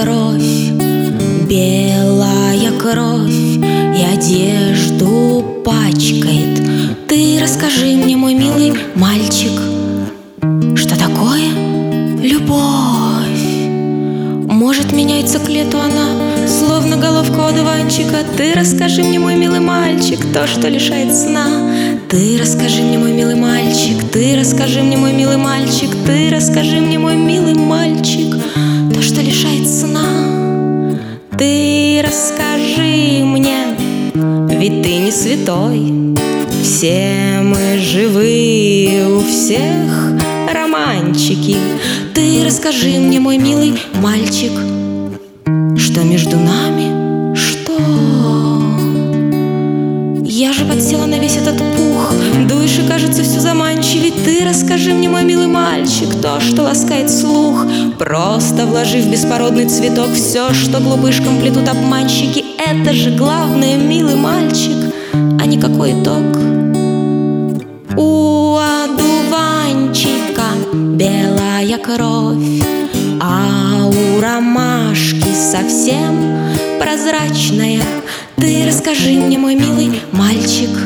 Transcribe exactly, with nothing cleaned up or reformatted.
кровь, белая кровь, и одежду пачкает. Ты расскажи мне, мой милый мальчик, что такое любовь? Может, меняется к лету она, словно головка одуванчика. Ты расскажи мне, мой милый мальчик, то, что лишает сна. Ты расскажи мне, мой милый мальчик, ты расскажи мне, мой милый мальчик, ты расскажи мне, мой милый мальчик, то, что лишает сна. Ты расскажи мне, ведь ты не святой. Все мы живые, у всех романчики. Ты расскажи мне, мой милый мальчик, что между нами, что? Я же подсела на весь этот пух, дуешь и кажется все заманчивее. Ты расскажи мне, мой милый мальчик, то, что ласкает слух. Просто вложи в беспородный цветок все, что глупышкам плетут обманщики. Это же главное, милый мальчик, а не какой итог. У одуванчика белая кровь, а у ромашки совсем прозрачная. Ты расскажи мне, мой милый мальчик,